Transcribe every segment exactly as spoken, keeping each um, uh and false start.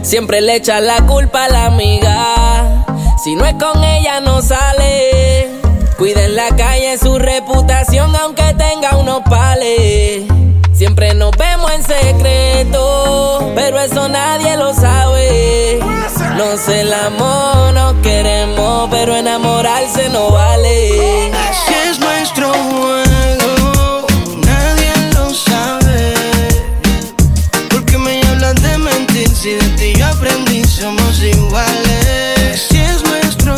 Siempre le echa la culpa a la amiga. Si no es con ella no sale. Cuida en la calle su reputación aunque tenga unos pales. Siempre nos vemos en secreto, pero eso nadie lo sabe. No se el amor, nos queremos, pero enamorarse no vale. Así es nuestro juego, nadie lo sabe. Porque me hablas de mentir, si de ti yo aprendí, somos iguales. Así es nuestro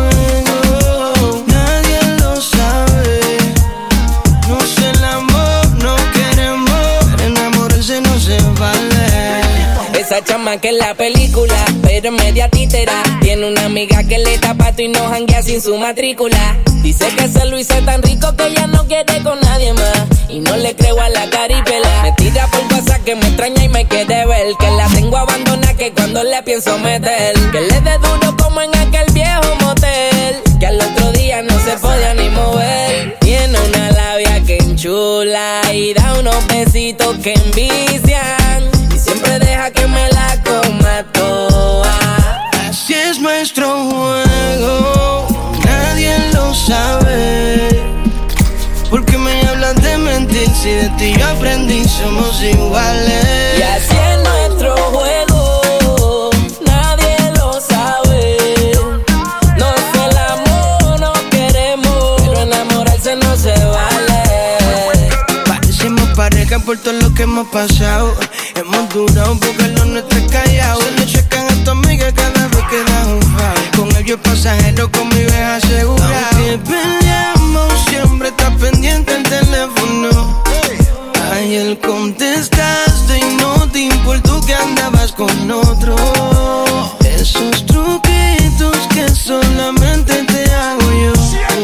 juego, nadie lo sabe. No se el amor, no queremos, pero enamorarse no se vale. Esa chama que es la película, pero es media títera. Tiene una amiga que le tapa pato y no janguea sin su matrícula. Dice que se lo hice tan rico que ella no quiere con nadie más. Y no le creo a la caripela. Me tira por WhatsApp que me extraña y me quiere ver. Que la tengo abandonada que cuando le pienso meter. Que le dé duro como en aquel viejo motel. Que al otro día no se podía ni mover. Tiene una labia que enchula y da unos besitos que envician. Y siempre deja que me la coma toda. Así es nuestro juego, nadie lo sabe. Porque me hablas de mentir, si de ti yo aprendí, somos iguales. Y así es nuestro juego, nadie lo sabe. No es el amor, no queremos, pero enamorarse no se vale. Parecemos pareja por todo lo que hemos pasado. Hemos durado porque lo nuestro es callado. Se lo checan a tu amiga cada vez que da un foul. Con ellos pasajero, conmigo es asegurado. Aunque peleamos, siempre está pendiente el teléfono. Ay, él contestaste y no te importó que andabas con otro. Esos truquitos que solamente te hago yo.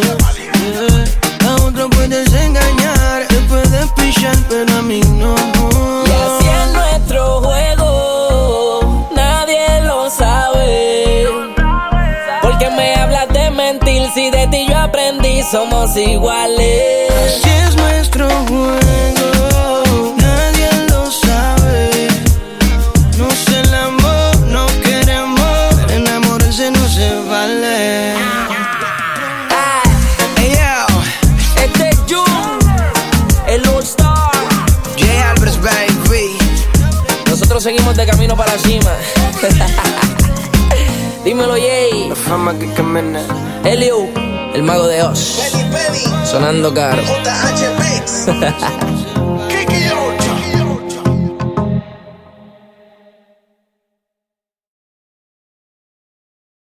A otro puedes engañar, te puedes pichar, pero a mí no. Y así es nuestro juego, nadie lo sabe. Porque me hablas de mentir, si de ti yo aprendí, somos iguales. Así es nuestro juego, nadie lo sabe. No se el amor, no queremos, pero enamorarse no se vale. Ah, Hey yo, este es Jun, el All Star. J Alvarez, baby. Nosotros seguimos de camino para la cima. Dímelo, Jay. La fama que camina. Elio, el mago de Oz. Sonando caro.